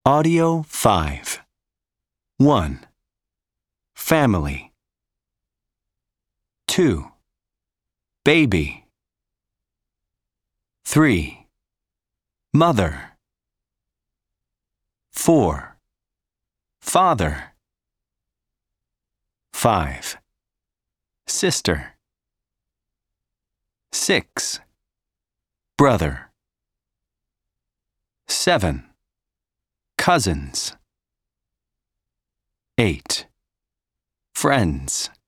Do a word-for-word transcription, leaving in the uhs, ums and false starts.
Audio five. one. Family. two. Baby. three. Mother. four. Father. five. Sister. six. Brother. seven. Cousins. eight. Friends.